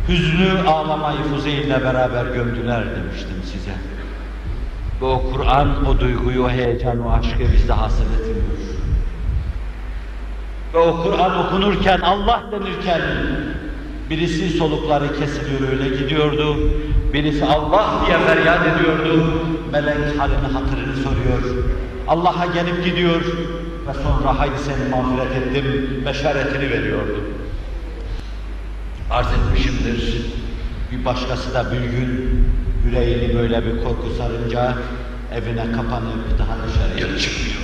hüznü, ağlamayı Fuzeyl'le beraber gömdüler demiştim size. Ve o Kur'an, o duyguyu, o heyecanı, o aşkı bizde hasıl etmiyor. Ve o Kur'an okunurken, Allah denirken, birisi solukları kesiliyor öyle gidiyordu, birisi Allah diye feryat ediyordu, melek halini hatırını soruyor, Allah'a gelip gidiyor ve sonra haydi seni mağfiret ettim, beşaretini veriyordu. Arz etmişimdir, bir başkası da bir gün yüreğini böyle bir korku sarınca evine kapanıp daha dışarıya çıkmıyordu.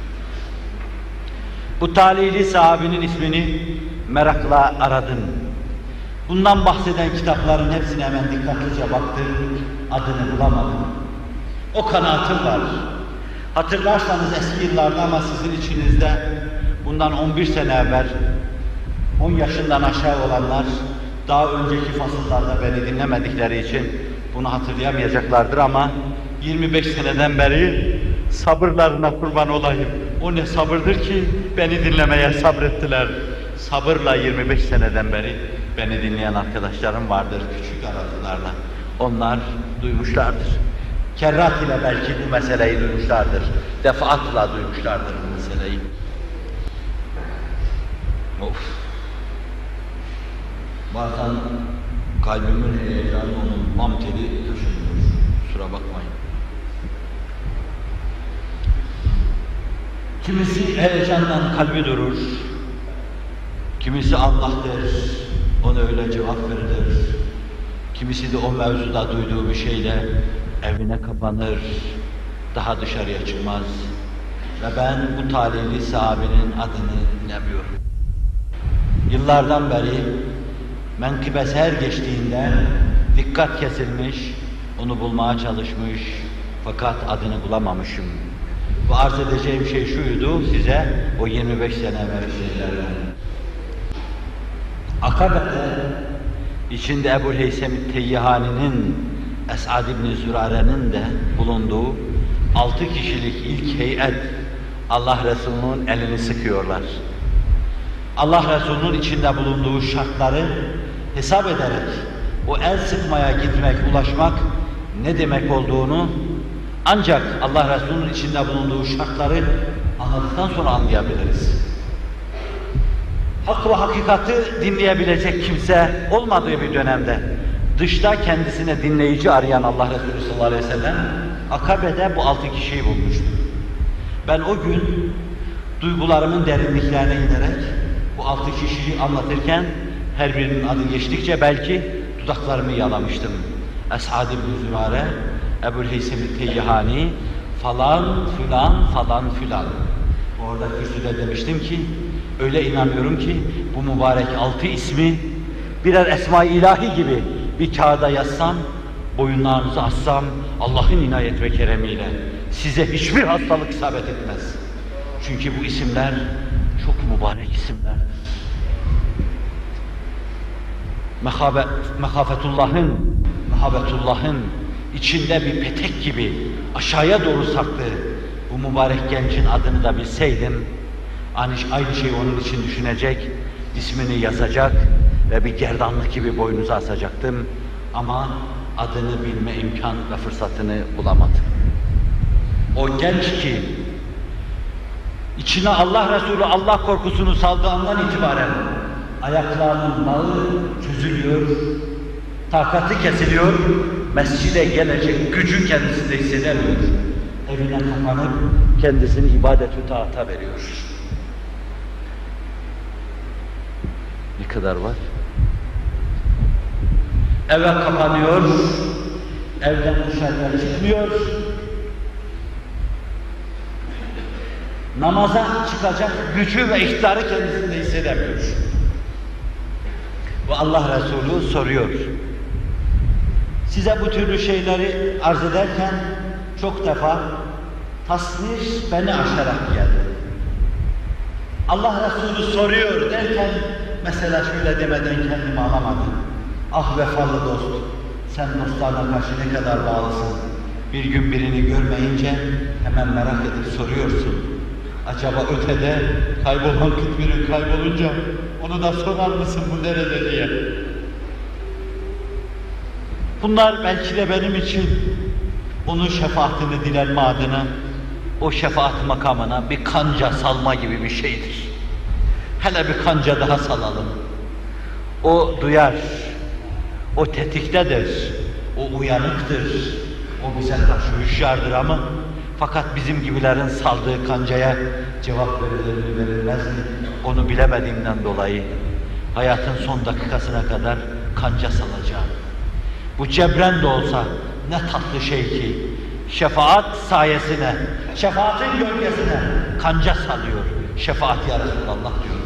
Bu talihli sahabinin ismini merakla aradım. Bundan bahseden kitapların hepsine hemen dikkatlice baktım, adını bulamadım. O kanaatim var. Hatırlarsanız eski yıllarda ama sizin içinizde bundan 11 sene evvel 10 yaşından aşağı olanlar daha önceki fasıllarda beni dinlemedikleri için bunu hatırlayamayacaklardır ama 25 seneden beri sabırlarına kurban olayım. O ne sabırdır ki beni dinlemeye sabrettiler. Sabırla 25 seneden beri beni dinleyen arkadaşlarım vardır küçük aralıklarla. Onlar duymuşlardır. Kerrat ile belki bu meseleyi duymuşlardır. Defaatla duymuşlardır bu meseleyi. Of! Bazen kalbimin heyecanı onun bam teli taşınıyor. Kusura bakmayın. Kimisi heyecandan kalbi durur. Kimisi Allah der, ona öyle cevap verilir. Kimisi de o mevzuda duyduğu bir şeyle evine kapanır, daha dışarıya çıkmaz. Ve ben bu talihli sahabenin adını bilemiyorum. Yıllardan beri menkıbesi her geçtiğinde dikkat kesilmiş, onu bulmaya çalışmış fakat adını bulamamışım. Bu arz edeceğim şey şuydu size, o 25 sene evvel şeylerden. Akabe'de içinde Ebu Heysem Teyyihani'nin, Es'ad İbni Zürare'nin de bulunduğu 6 kişilik ilk heyet Allah Resulü'nün elini sıkıyorlar. Allah Resulü'nün içinde bulunduğu şartları hesap ederek o el sıkmaya gitmek, ulaşmak ne demek olduğunu ancak Allah Resulü'nün içinde bulunduğu şartları anladıktan sonra anlayabiliriz. Hak ve hakikati dinleyebilecek kimse olmadığı bir dönemde dışta kendisine dinleyici arayan Allah Resulü sallallahu aleyhi ve sellem Akabe'de bu 6 kişiyi bulmuştu. Ben o gün duygularımın derinliklerine inerek bu 6 kişiyi anlatırken her birinin adı geçtikçe belki dudaklarımı yalamıştım. Es'ad ibn Zürare, Ebu Heysem Teyyihani, falan filan falan filan. Orada kürsüde demiştim ki öyle inanıyorum ki bu mübarek 6 ismi birer esma-i ilahi gibi bir kağıda yazsam, boyunlarınızı assam Allah'ın inayet ve keremiyle size hiçbir hastalık isabet etmez. Çünkü bu isimler çok mübarek isimlerdir. Mehabetullah'ın içinde bir petek gibi aşağıya doğru sarktığı bu mübarek gencin adını da bilseydim, aynı şeyi onun için düşünecek, ismini yazacak ve bir gerdanlık gibi boynunuza asacaktım. Ama adını bilme imkan ve fırsatını bulamadım. O genç ki, içine Allah Resulü Allah korkusunu saldığından itibaren ayaklarının bağı çözülüyor, takatı kesiliyor, mescide gelecek gücü kendisinde hissedemiyor. Evine kapanıp kendisini ibadet-ü taata veriyor. Ne kadar var? Eve kapanıyor, evden dışarıya çıkmıyor, namaza çıkacak gücü ve iktidarı kendisinde hissedemiyor. Ve Allah Resulü soruyor. Size bu türlü şeyleri arz ederken çok defa tasnif beni aşarak geldi. Allah Resulü soruyor derken mesela şöyle demeden kendimi alamadım. Ah vefalı dost, sen dostlarına karşı ne kadar bağlısın. Bir gün birini görmeyince hemen merak edip soruyorsun. Acaba ötede kaybolan kıtmiri kaybolunca onu da sorar mısın bu nerede diye. Bunlar belki de benim için onun şefaatini dilenme adına o şefaat makamına bir kanca salma gibi bir şeydir. Hele bir kanca daha salalım. O duyar, o tetiktedir, o uyanıktır, o bize karşı hüşyardır ama fakat bizim gibilerin saldığı kancaya cevap verilir mi verilmez mi onu bilemediğimden dolayı hayatın son dakikasına kadar kanca salacağım. Bu cebren de olsa ne tatlı şey ki şefaat sayesine, şefaatin gölgesine kanca salıyor. Şefaat ya Resulallah diyor.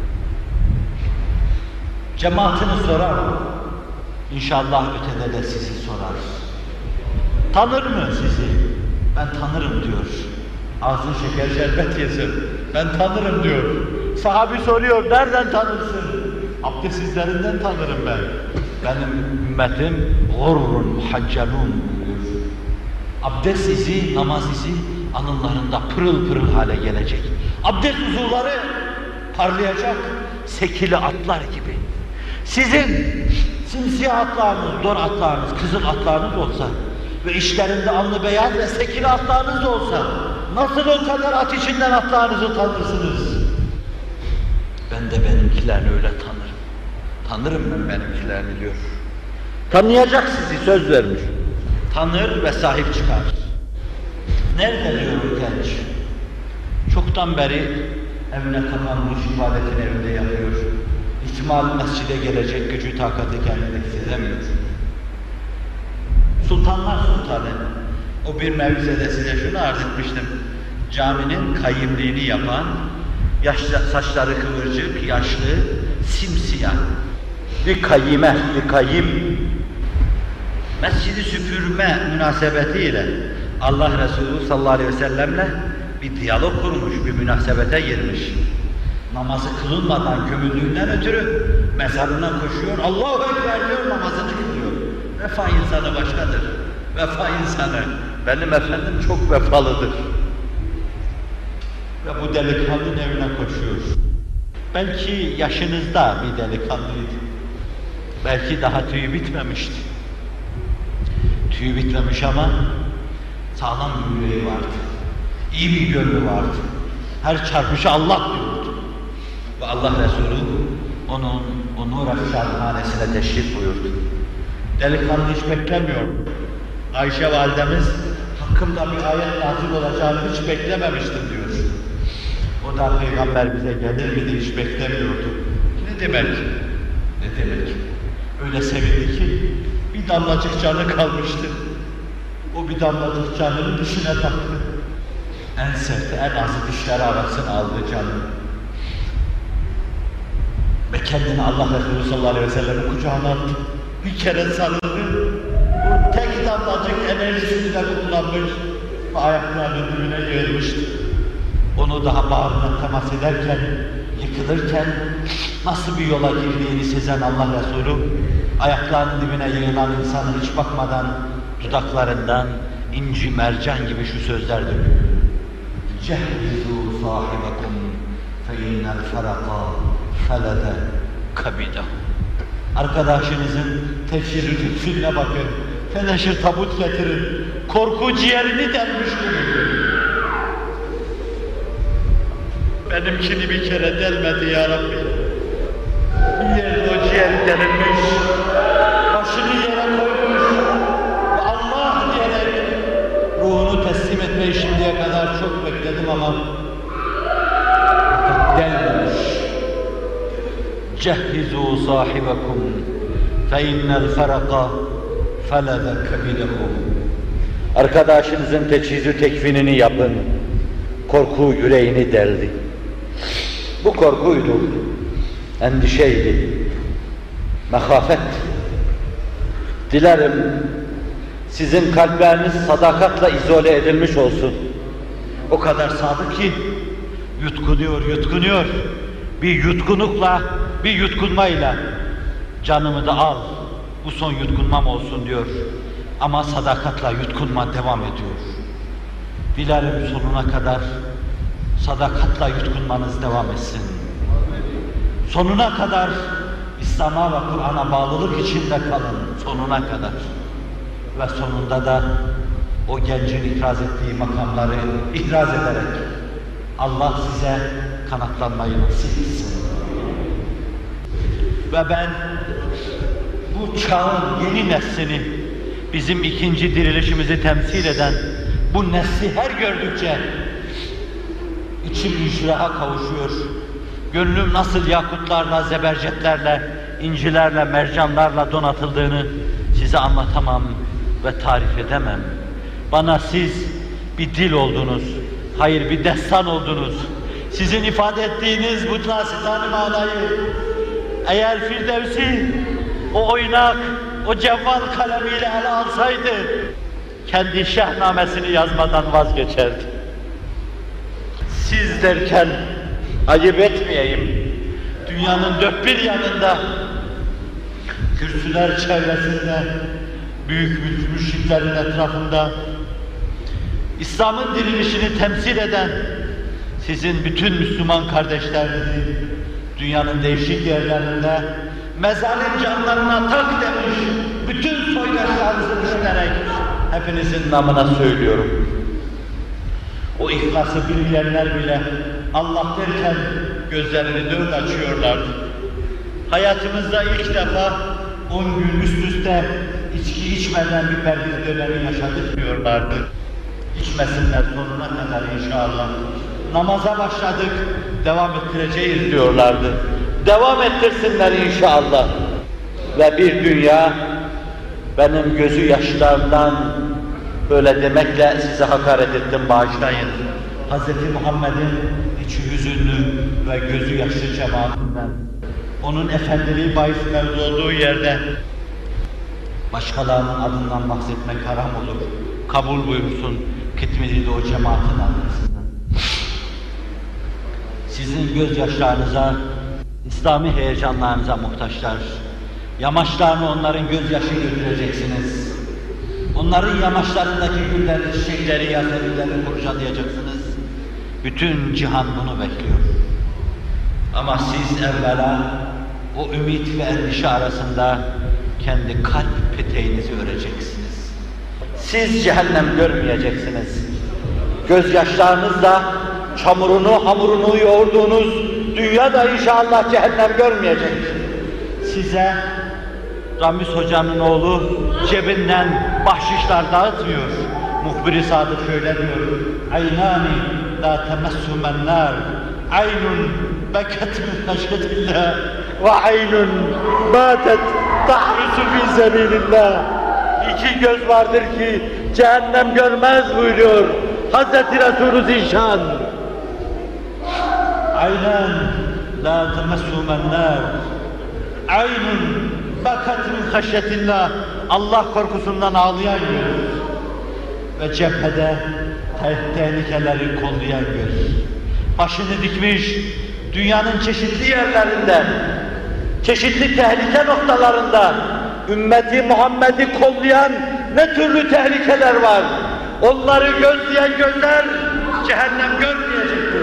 Cemaatini sorar, İnşallah ötede de sizi sorar. Tanır mı sizi? Ben tanırım diyor. Ağzın şeker şerbet yesin. Ben tanırım diyor. Sahabi soruyor, nereden tanırsın? Abdestsizlerinden tanırım ben. Benim ümmetim gurrun muhaccalun diyor. Abdest izi, namaz izi alınlarında pırıl pırıl hale gelecek. Abdest uzuvları parlayacak, sekili atlar gibi. Sizin simsiyah atlarınız, dor atlarınız, kızıl atlarınız olsa ve işlerinde alnı beyaz ve sekili atlarınız olsa nasıl o kadar at içinden atlarınızı tanırsınız? Ben de benimkilerini öyle tanırım. Tanırım ben benimkilerini diyor. Tanıyacak sizi, söz vermiş. Tanır ve sahip çıkar. Nerede diyor o genç? Çoktan beri evine kapanmış, ibadetini evinde yapıyor. İhtimal mescide gelecek gücü, takatı kendine hissedemiyor. Sultanlar Sultanı, o bir mevzede size şunu arz etmiştim. Caminin kayyimliğini yapan, saçları kıvırcık, yaşlı, simsiyah bir kayyime, bir kayyim. Mescidi süpürme münasebetiyle Allah Resulü sallallahu aleyhi ve sellemle bir diyalog kurmuş, bir münasebete girmiş. Namazı kılınmadan gömüldüğünden ötürü mezarına koşuyor, Allahu Ekber diyor, namazını kılıyor. Vefa insanı başkadır. Vefa insanı, benim efendim çok vefalıdır. Ve bu delikanlının evine koşuyor. Belki yaşınızda bir delikanlıydı. Belki daha tüyü bitmemişti. Tüyü bitmemiş ama sağlam bir yüreği vardı. İyi bir gönlü vardı. Her çarpışı Allah diyordu. Ve Allah Resulü onu Rabbâ teşrif buyurdu. Delikanlı hiç beklemiyor. Ayşe validemiz hakkımda bir ayet nazil olacağını hiç beklememiştim diyor. O da Peygamber bize gelir miydi hiç beklemiyordu. Ne demek? Ne demek? Öyle sevindi ki bir damlacık canı kalmıştı. O bir damlacık canını dişine taktı. En serti, en azı dişleri arasına aldı canını. Ve kendini Allah Resulü sallallahu aleyhi ve sellem'in kucağına attı. Bir kere sarıldı. Bu tek damlacık enerjisini de kullanmış. Ve ayaklarının dibine yığılmıştı. Onu daha bağrına temas ederken, yıkılırken nasıl bir yola girdiğini sezen Allah Resulü ayaklarının dibine yığılan insanı hiç bakmadan dudaklarından inci mercan gibi şu sözler döküyor. Cehhizu sahibakum fe innel feraka felede kabidahu. Arkadaşınızın tefsir-i tükfirine bakın. Teneşir tabut getirin. Korku ciğerini delmiş gibi. Benimkini bir kere delmedi ya Rabbi. Bir yerde o ciğeri delinmiş. Başını yere koymuş. Ve Allah diyerek ruhunu teslim etmeyi şimdiye kadar çok bekledim ama delmemiş. Cehhizu sahibakum fe innel feraka felede kebidekum. Arkadaşınızın teçhiz-ü tekfinini yapın. Korku yüreğini deldi. Bu korkuydu, endişeydi, mehafet. Dilerim sizin kalpleriniz sadakatle izole edilmiş olsun. O kadar sadık ki yutkunuyor. Bir yutkunlukla, bir yutkunmayla canımı da al, bu son yutkunmam olsun diyor. Ama sadakatla yutkunma devam ediyor. Dilerim sonuna kadar sadakatla yutkunmanız devam etsin. Sonuna kadar İslam'a ve Kur'an'a bağlılık içinde kalın, sonuna kadar. ve sonunda da o gencin ikraz ettiği makamları ihraz ederek Allah size kanatlanmayı nasip etsin. Ve ben bu çağın yeni neslini, bizim ikinci dirilişimizi temsil eden bu nesli her gördükçe içim inşiraha kavuşuyor. Gönlüm nasıl yakutlarla, zebercetlerle, incilerle, mercanlarla donatıldığını size anlatamam ve tarif edemem. Bana siz bir dil oldunuz, hayır bir destan oldunuz. Sizin ifade ettiğiniz bu nasitane manayı, eğer Firdevsi o oynak, o cevval kalemiyle ele alsaydı, kendi şehnamesini yazmadan vazgeçerdi. Siz derken ayıp etmeyeyim, dünyanın dört bir yanında, kürsüler çevresinde, büyük müşriklerin etrafında, İslam'ın dirilişini temsil eden sizin bütün Müslüman kardeşlerinizi dünyanın değişik yerlerinde mezalim canlarına tak demiş bütün soydaşlarınızı düşünerek hepinizin namına söylüyorum. O ihlası bilmeyenler bile Allah derken gözlerini dört açıyorlardı. Hayatımızda ilk defa 10 gün üst üste içki içmeden bir perhiz dönemi yaşadık diyorlardı. İçmesinler sonuna kadar inşallah. Namaza başladık, devam ettireceğiz diyorlardı. Devam ettirsinler inşallah. Ve bir dünya benim gözü yaşlarından böyle demekle size hakaret ettim, bağışlayın. Hz. Muhammed'in içi hüzünlü ve gözü yaşlı cemaatinden, onun efendiliği bahis mevzu olduğu yerde başkalarının adından bahsetmek haram olur. Kabul buyursun Kitmili'de o cemaatin adresinde. Sizin gözyaşlarınıza, İslami heyecanlarınıza muhtaçlar. Yamaçlarını onların gözyaşı götüreceksiniz. Onların yamaçlarındaki gülleri, çiçekleri, yaseminleri kurcalayacaksınız. Bütün cihan bunu bekliyor. Ama siz evvela o ümit ve endişe arasında kendi kalp peteğinizi öreceksiniz. Siz cehennem görmeyeceksiniz. Gözyaşlarınızla çamurunu, hamurunu yoğurduğunuz dünya da inşallah cehennem görmeyecek. Size Ramiz Hoca'nın oğlu cebinden bahşişler dağıtmıyor. Muhbir-i Sadık şöyle diyor: "Aynani la temessumen nar, aynun beket min haşyetillah ve aynun batet tahrusu fi sebilillah." İki göz vardır ki cehennem görmez buyuruyor Hazreti Resulü Zişan. Aynen la temessumen nar, aynun bakat min haşyetillah, Allah korkusundan ağlayan göz ve cephede tehlikeleri kollayan göz. Başını dikmiş dünyanın çeşitli yerlerinde, çeşitli tehlike noktalarında ümmeti Muhammed'i kollayan ne türlü tehlikeler var. Onları gözleyen gözler cehennem görmeyecektir.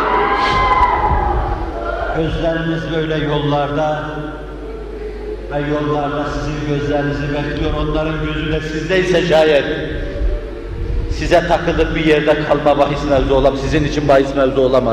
Gözleriniz böyle yollarda ve yollarda sizin gözlerinizi bekliyor. Onların gözü de sizdeyse şayet size takılıp bir yerde kalma bahis mevzu olamaz. Sizin için bahis mevzu olamaz.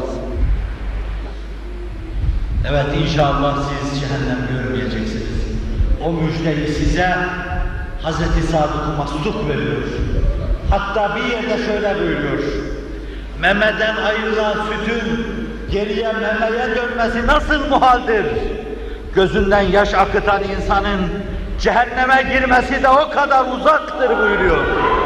Evet, inşallah siz cehennem görmeyeceksiniz. O müjdeyi size Hz. Sadık-ı Masluk veriyor. Hatta bir yerde şöyle buyuruyor: memeden ayrılan sütün geriye memeye dönmesi nasıl muhaldir? Gözünden yaş akıtan insanın cehenneme girmesi de o kadar uzaktır buyuruyor.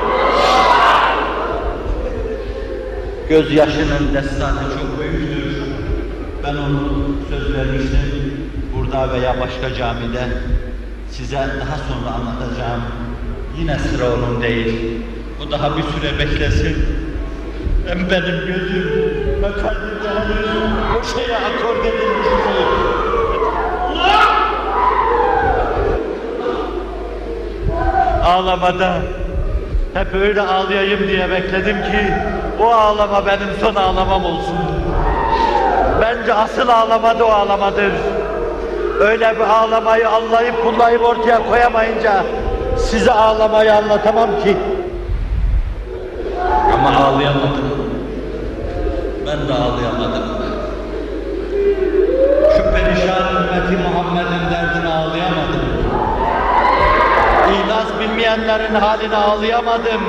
Gözyaşının destanı çok büyüktür. Ben onu söz vermiştim, burada veya başka camide size daha sonra anlatacağım. Yine sıra onun değil. O daha bir süre beklesin. Hem benim gözüm ve kalbimde henüz o şeye akord edilmiştir. Ağlamada hep öyle ağlayayım diye bekledim ki o ağlama benim son ağlamam olsun. Bence asıl ağlama da o ağlamadır. Öyle bir ağlamayı anlayıp kullayıp ortaya koyamayınca size ağlamayı anlatamam ki. Ama ağlayamadım. Ben de ağlayamadım. Şu perişan ümmeti Muhammed'in derdine ağlayamadım. İhlas bilmeyenlerin haline ağlayamadım.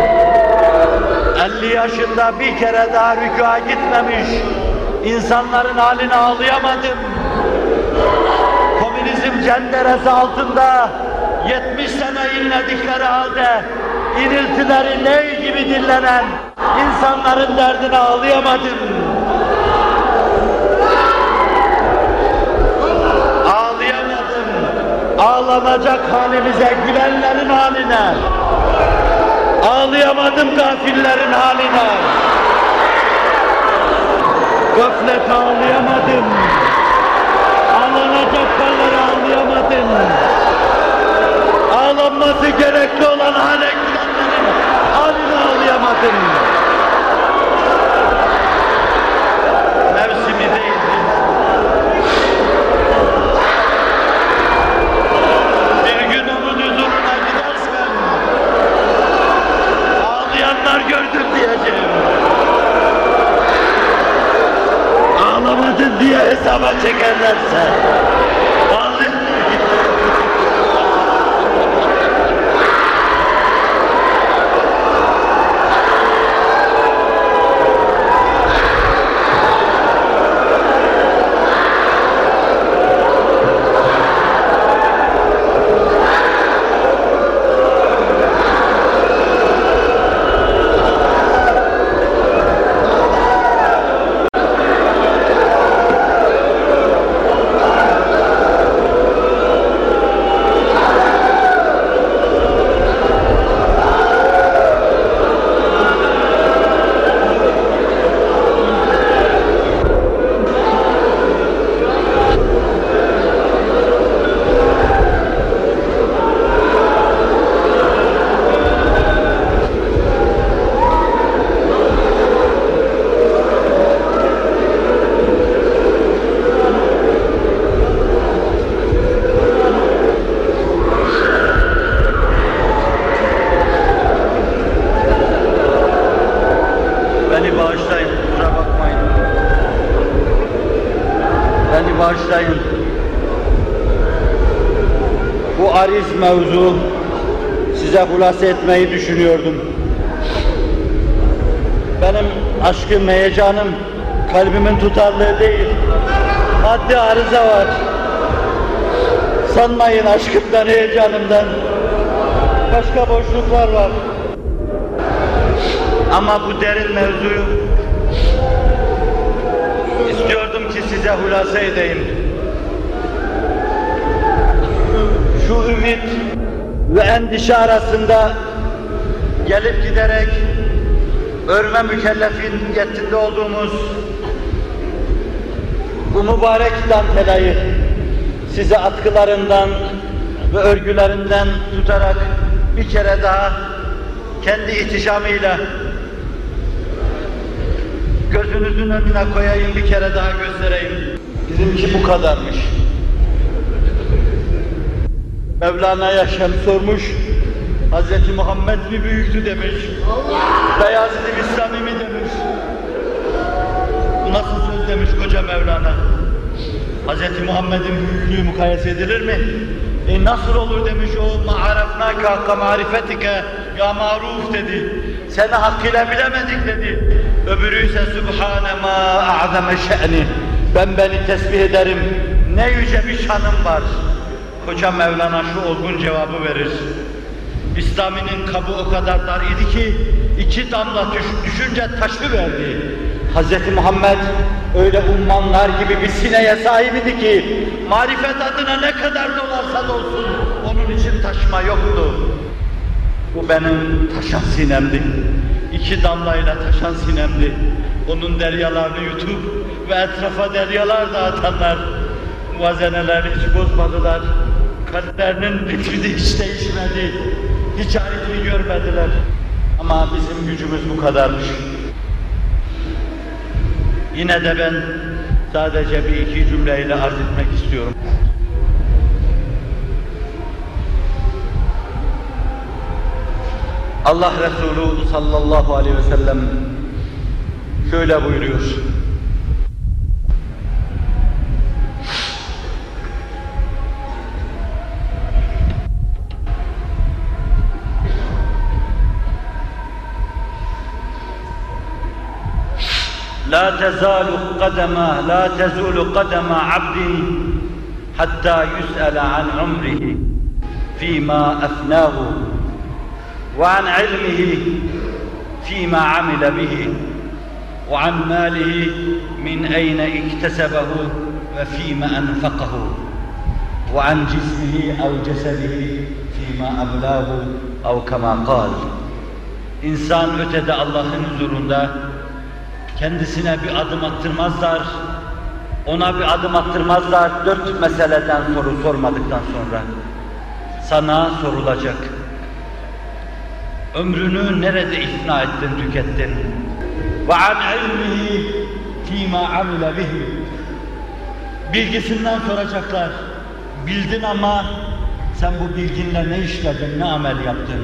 50 yaşında bir kere daha rükûa gitmemiş insanların haline ağlayamadım. Komünizm cenderesi altında 70 sene inledikleri halde iniltileri ney gibi dinlenen insanların derdine ağlayamadım. Ağlayamadım. Ağlanacak halimize, gülenlerin haline. Ağlayamadım gafillerin haline. Gaflet ağlayamadım. Ağlanacak halleri ağlayamadım. Ağlanması gerekli olan hale gülenlerin haline ağlayamadım. Mevsimi değildi. Bir gün onun huzuruna gidersem ağlayanlar gördüm diyeceğim. Ağlamadın diye hesaba çekerlerse bağışlayın. Bu ariz mevzu size hulasa etmeyi düşünüyordum. Benim aşkım, heyecanım kalbimin tutarlığı değil. Maddi arıza var. Sanmayın aşkımdan, heyecanımdan. Başka boşluklar var. Ama bu derin mevzuyu istiyordum ki size hulasa edeyim. Şu ümit ve endişe arasında gelip giderek örme mükellefiyetinde olduğumuz bu mübarek dantelayı size atkılarından ve örgülerinden tutarak bir kere daha kendi ihtişamıyla gözünüzün önüne koyayım, bir kere daha göstereyim. Bizimki bu kadarmış. Mevlana'ya Şems sormuş, Hz. Muhammed mi büyüktü demiş, Beyazıt-ı Bistami mi demiş. Bu nasıl söz demiş koca Mevlana? Hz. Muhammed'in büyüklüğü mukayese edilir mi? Nasıl olur demiş o, ma'arefnâke hakka marifetike ya maruf dedi. Seni hakkıyla bilemedik dedi. Öbürü ise Sübhane ma a'zeme şe'ni. Ben beni tesbih ederim. Ne yüce bir şanım var. Koca Mevlana şu olgun cevabı verir. İslami'nin kabı o kadar dar idi ki 2 damla düşünce taşı verdi. Hz. Muhammed öyle ummanlar gibi bir sineye sahip idi ki marifet adına ne kadar dolarsa dolsun onun için taşıma yoktu. Bu benim taşan sinemdi. 2 damlayla taşan sinemdi. Onun deryalarını yutup ve etrafa deryalar dağıtanlar muvazeneleri hiç bozmadılar. Kalplerinin ritmi hiç değişmedi. Hiç aritmi görmediler. Ama bizim gücümüz bu kadarmış. Yine de ben sadece bir iki cümleyle arz etmek istiyorum. Allah Resulü sallallahu aleyhi ve sellem şöyle buyuruyor. لا تزول قدم عبد حتى يسأل عن عمره فيما أفناه وعن علمه فيما عمل به وعن ماله من أين اكتسبه وفيما أنفقه وعن جسمه أو جسده فيما أبلاه أو كما قال. İnsan ötede Allah'ın huzurunda kendisine bir adım attırmazlar, ona bir adım attırmazlar 4 meseleden soru sormadıktan sonra. Sana sorulacak. Ömrünü nerede ifna ettin, tükettin? وَعَنْ عِلْمِهِ فِي مَا عَمِلَ بِهِ. Bilgisinden soracaklar. Bildin ama sen bu bilginle ne işledin, ne amel yaptın?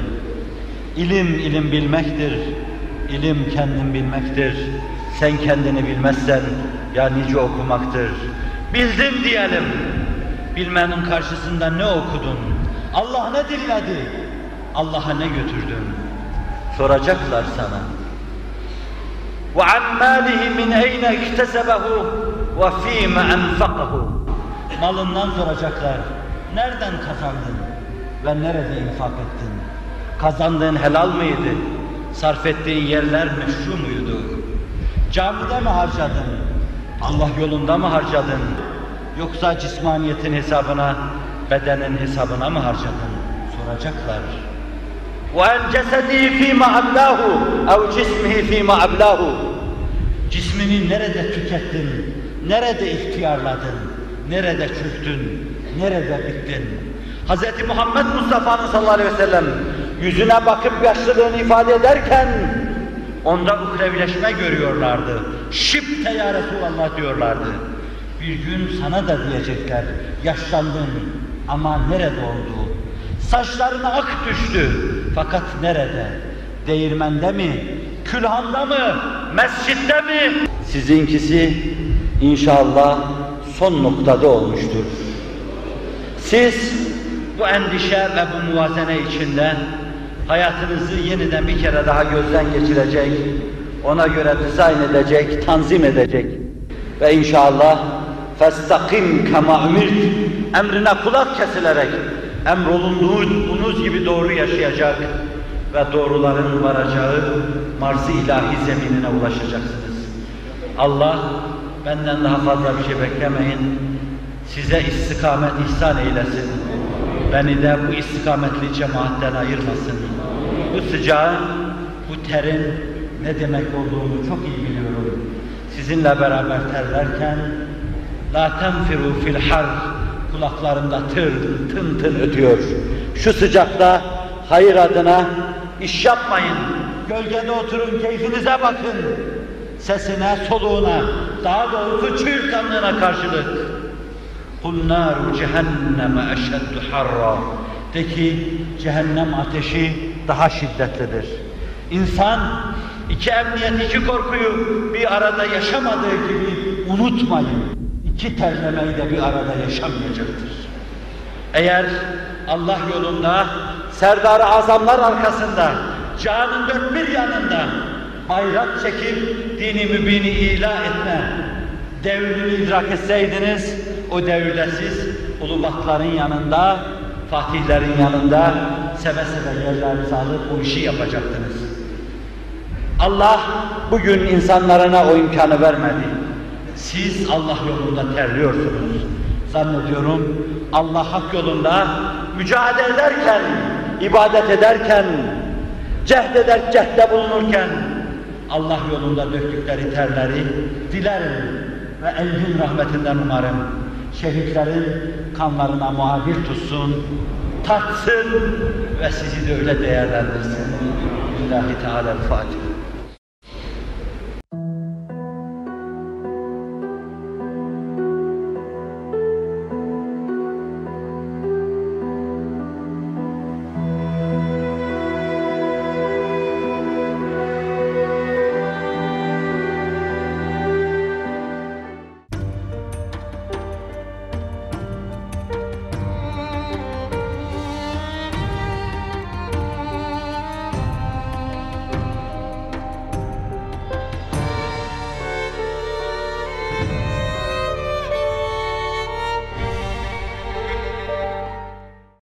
İlim bilmektir. İlim kendin bilmektir. Sen kendini bilmezsen ya nice okumaktır. Bildim diyelim. Bilmenin karşısında ne okudun? Allah ne dinledi? Allah'a ne götürdün? Soracaklar sana. وَعَنْ مَالِهِ مِنْ اَيْنَ اِكْتَسَبَهُ وَف۪يمَ اَنْفَقَهُ. Malından soracaklar. Nereden kazandın ve nerede infak ettin? Kazandığın helal mıydı? Sarf ettiğin yerler meşru muydu? Camide mi harcadın? Allah yolunda mı harcadın? Yoksa cismaniyetin hesabına, bedenin hesabına mı harcadın? Soracaklar. وَاَنْ جَسَدِهِ ف۪ي مَا أَبْلَاهُ اَوْ جِسْمِهِ ف۪ي مَا أَبْلَاهُ. Cismini nerede tükettin? Nerede ihtiyarladın? Nerede çöktün? Nerede bittin? Hz. Muhammed Mustafa'nın sallallahu aleyhi ve sellem yüzüne bakıp yaşlılığını ifade ederken onda ukrevileşme görüyorlardı. Şibte ya Resulallah diyorlardı. Bir gün sana da diyecekler, yaşlandın ama nerede oldu? Saçlarına ak düştü fakat nerede? Değirmende mi? Külhanda mı? Mescitte mi? Sizinkisi inşallah son noktada olmuştur. Siz bu endişe ve bu muvazene içinde hayatınızı yeniden bir kere daha gözden geçirecek, ona göre dizayn edecek, tanzim edecek ve inşallah فَاسْتَقِمْ كَمَا اُمِرْتِ emrine kulak kesilerek emrolunduğunuz gibi doğru yaşayacak ve doğruların varacağı Mars-ı ilahi zeminine ulaşacaksınız. Allah benden daha fazla bir şey beklemeyin, size istikamet ihsan eylesin. Beni de bu istikametli cemaatten ayırmasın. Bu sıcağın, bu terin ne demek olduğunu çok iyi biliyorum. Sizinle beraber terlerken لَا تَنْفِرُوا فِي الْحَرِّ kulaklarımda tın tın ötüyor. Şu sıcakta hayır adına iş yapmayın. Gölgede oturun, keyfinize bakın. Sesine, soluğuna, daha doğrusu çığırtkanlığına karşılık. قُلْ نَارُ جَهَنَّمَ اَشَدُّ حَرًّا. De ki, cehennem ateşi daha şiddetlidir. İnsan, iki emniyet, iki korkuyu bir arada yaşamadığı gibi unutmayın. İki terlemeyi de bir arada yaşamayacaktır. Eğer Allah yolunda, Serdar-ı Azamlar arkasında, cihanın dört bir yanında bayrak çekip dini mübini ilah etme devrini idrak etseydiniz, o devirde siz ulubatların yanında, fatihlerin yanında seve seve yerlerinizi alıp o işi yapacaktınız. Allah bugün insanlarına o imkanı vermedi. Siz Allah yolunda terliyorsunuz. Zannediyorum Allah hak yolunda mücadele ederken, ibadet ederken, cehde bulunurken Allah yolunda döktükleri terleri dilerim ve engin rahmetinden umarım şehitlerin kanlarına muhabir tutsun, tatsın ve sizi de öyle değerlendirsin. Lillahi Teala'l-Fatiha.